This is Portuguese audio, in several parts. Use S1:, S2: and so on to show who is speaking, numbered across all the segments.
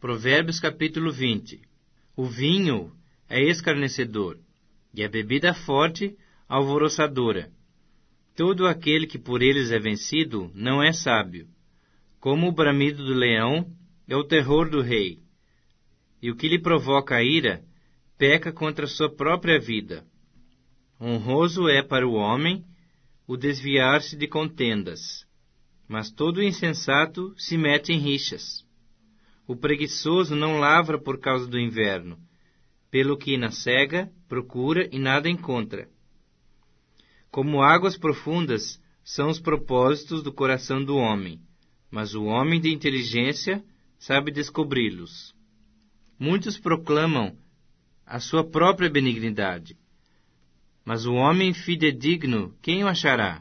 S1: Provérbios capítulo 20. O vinho é escarnecedor, e a bebida forte alvoroçadora. Todo aquele que por eles é vencido não é sábio. Como o bramido do leão é o terror do rei. E o que lhe provoca a ira peca contra sua própria vida. Honroso é para o homem o desviar-se de contendas, mas todo insensato se mete em rixas. O preguiçoso não lavra por causa do inverno, pelo que na cega procura e nada encontra. Como águas profundas são os propósitos do coração do homem, mas o homem de inteligência sabe descobri-los. Muitos proclamam a sua própria benignidade, mas o homem fidedigno, quem o achará?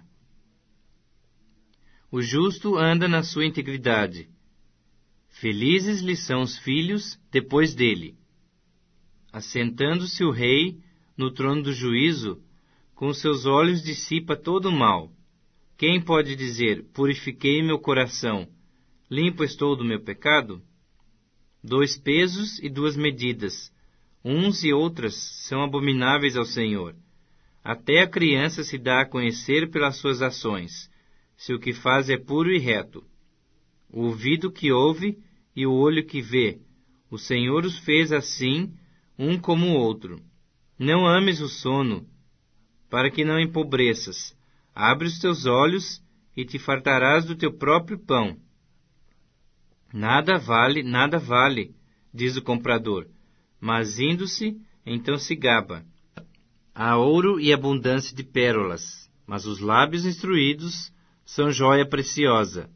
S1: O justo anda na sua integridade. Felizes lhe são os filhos depois dele. Assentando-se o rei no trono do juízo, com seus olhos dissipa todo o mal. Quem pode dizer, purifiquei meu coração, limpo estou do meu pecado? 2 pesos e 2 medidas, uns e outras, são abomináveis ao Senhor. Até a criança se dá a conhecer pelas suas ações, se o que faz é puro e reto. O ouvido que ouve e o olho que vê, o Senhor os fez assim, um como o outro. Não ames o sono, para que não empobreças. Abre os teus olhos e te fartarás do teu próprio pão. Nada vale, diz o comprador, mas indo-se, então se gaba. Há ouro e abundância de pérolas, mas os lábios instruídos são joia preciosa.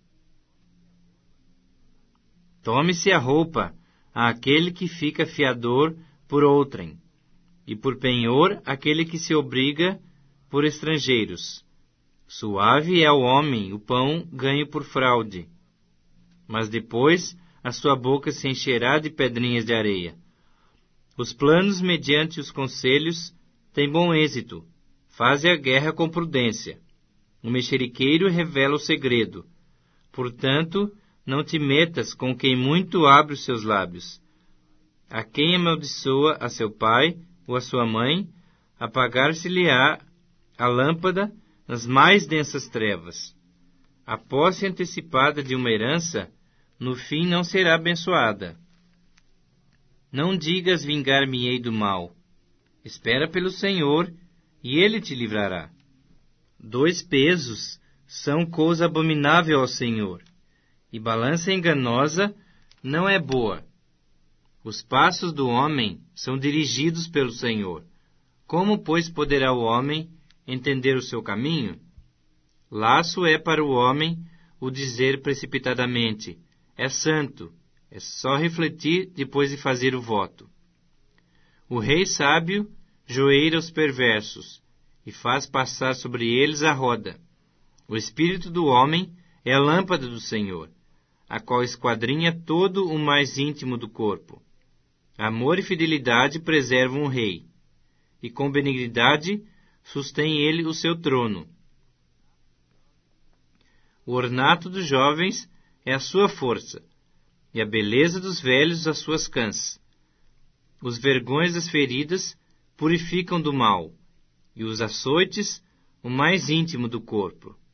S1: Tome-se a roupa àquele que fica fiador por outrem, e por penhor aquele que se obriga por estrangeiros. Suave é ao homem o pão ganho por fraude, mas depois a sua boca se encherá de pedrinhas de areia. Os planos mediante os conselhos têm bom êxito, faze a guerra com prudência. O mexeriqueiro revela o segredo. Portanto, não te metas com quem muito abre os seus lábios. A quem amaldiçoa a seu pai ou a sua mãe, apagar-se-lhe-á a lâmpada nas mais densas trevas. A posse antecipada de uma herança, no fim não será abençoada. Não digas vingar-me-ei do mal. Espera pelo Senhor, e Ele te livrará. 2 pesos são coisa abominável ao Senhor, e balança enganosa não é boa. Os passos do homem são dirigidos pelo Senhor. Como, pois, poderá o homem entender o seu caminho? Laço é para o homem o dizer precipitadamente, é santo, é só refletir depois de fazer o voto. O rei sábio joeira os perversos, e faz passar sobre eles a roda. O espírito do homem é a lâmpada do Senhor, a qual esquadrinha todo o mais íntimo do corpo. Amor e fidelidade preservam o rei, e com benignidade sustém ele o seu trono. O ornato dos jovens é a sua força, e a beleza dos velhos as suas cãs. Os vergões das feridas purificam do mal, e os açoites o mais íntimo do corpo.